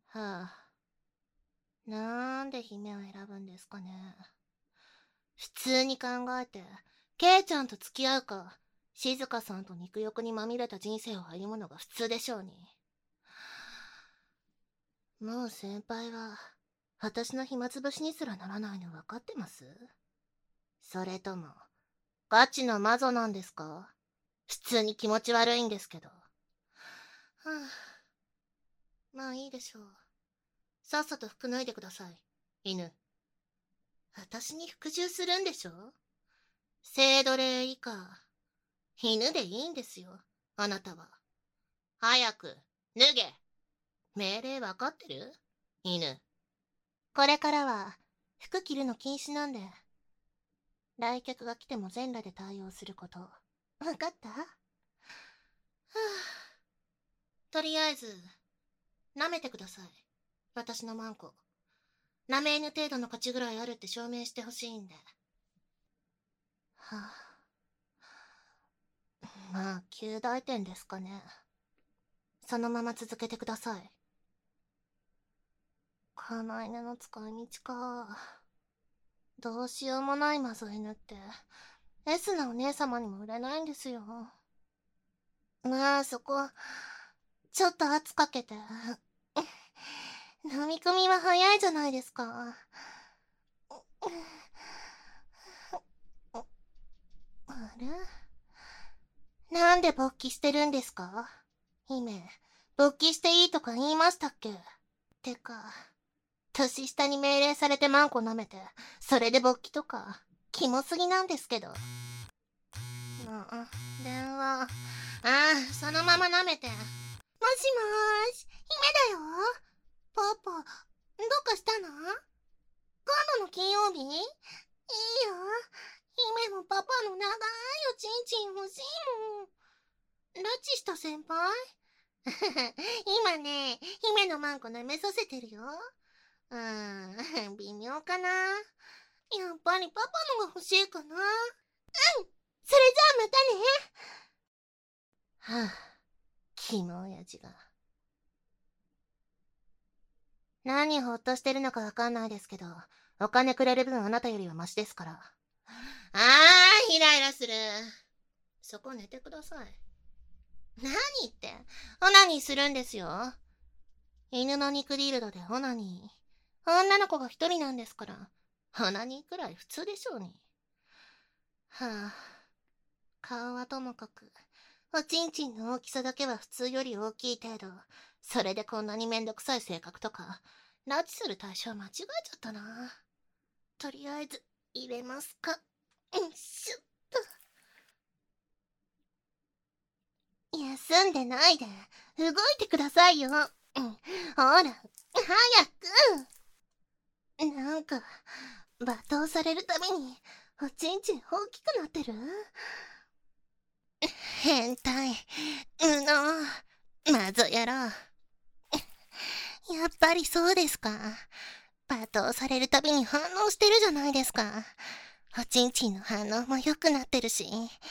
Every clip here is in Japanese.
はあ、なんで姫を選ぶんですかね。普通に考えて、ケイちゃんと付き合うか、静香さんと肉欲にまみれた人生を歩むのが普通でしょうに。もう先輩は、私の暇つぶしにすらならないの分かってます？それとも、ガチの魔女なんですか？普通に気持ち悪いんですけど。はあ、まあいいでしょう。さっさと服脱いでください、犬。私に服従するんでしょ？性奴隷以下。犬でいいんですよ、あなたは。早く、脱げ。命令わかってる？犬。これからは、服着るの禁止なんで。来客が来ても全裸で対応すること。わかった？はあ、とりあえず、舐めてください。私のマンコ。舐め犬程度の価値ぐらいあるって証明してほしいんで。はあ、まあ、及第点ですかね。そのまま続けてください。金犬の使い道か。どうしようもないマゾ犬って、S なお姉様にも売れないんですよ。まあ、そこ、ちょっと圧かけて。飲み込みは早いじゃないですか。あれ？なんで勃起してるんですか？姫、勃起していいとか言いましたっけ？てか、年下に命令されてマンコ舐めて、それで勃起とか、キモすぎなんですけど。電話。ああ、そのまま舐めて。もしもーし、姫だよ。パパ、どうかしたの？今度の金曜日？いいよ。姫もパパの長いおちんちん欲しいもん。拉致した先輩？今ね、姫のマンコ舐めさせてるよ。微妙かな。やっぱりパパのが欲しいかな。うん、それじゃあまたね。はあ、キモ親父が。何ほっとしてるのかわかんないですけど、お金くれる分あなたよりはマシですから。イライラする。そこ寝てください。何言って、オナニーするんですよ。犬の肉ディルドでオナニー。女の子が一人なんですから、オナニーくらい普通でしょうに。はあ、顔はともかく、おちんちんの大きさだけは普通より大きい程度。それでこんなにめんどくさい性格とか、拉致する対象間違えちゃったな。とりあえず、入れますか。しゅっと。休んでないで、動いてくださいよ。ほら、早く。なんか、罵倒されるたびに、おちんちん大きくなってる？変態、無能、マゾ野郎。やっぱりそうですか。罵倒されるたびに反応してるじゃないですか。おちんちんの反応も良くなってるし。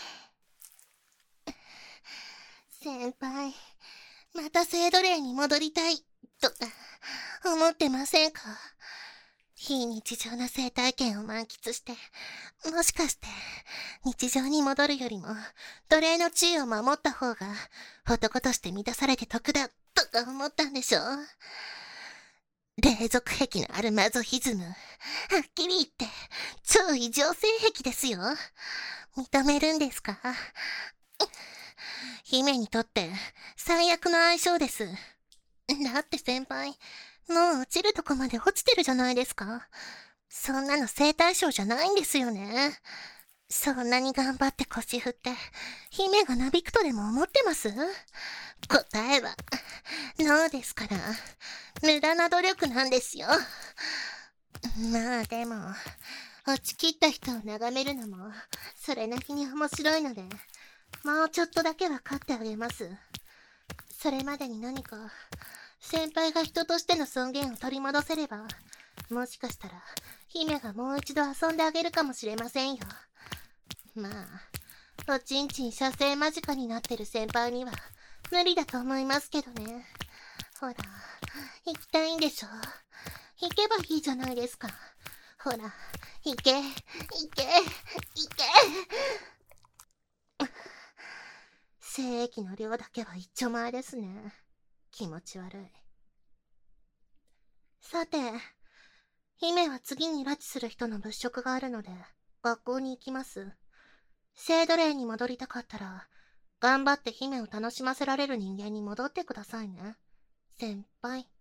先輩、また性奴隷に戻りたい、とか、思ってませんか？非日常な性体験を満喫して、もしかして、日常に戻るよりも、奴隷の地位を守った方が、男として満たされて得だ、とか思ったんでしょ？霊俗癖のあるマゾヒズム。はっきり言って、超異常性癖ですよ。認めるんですか？姫にとって、最悪の相性です。だって先輩、もう落ちるとこまで落ちてるじゃないですか。そんなの性対象じゃないんですよね。そんなに頑張って腰振って、姫がなびくとでも思ってます？答えは、ノーですから。無駄な努力なんですよ。まあでも、落ちきった人を眺めるのも、それなりに面白いので、もうちょっとだけは勝ってあげます。それまでに何か、先輩が人としての尊厳を取り戻せれば、もしかしたら、姫がもう一度遊んであげるかもしれませんよ。まあ、おちんちん射精間近になってる先輩には、無理だと思いますけどね。ほら、 行きたいんでしょ。行けばいいじゃないですか。ほら、行け、行け、行け。精液の量だけは一丁前ですね。気持ち悪い。さて、姫は次に拉致する人の物色があるので、学校に行きます。聖奴隷に戻りたかったら、頑張って姫を楽しませられる人間に戻ってくださいね。先輩。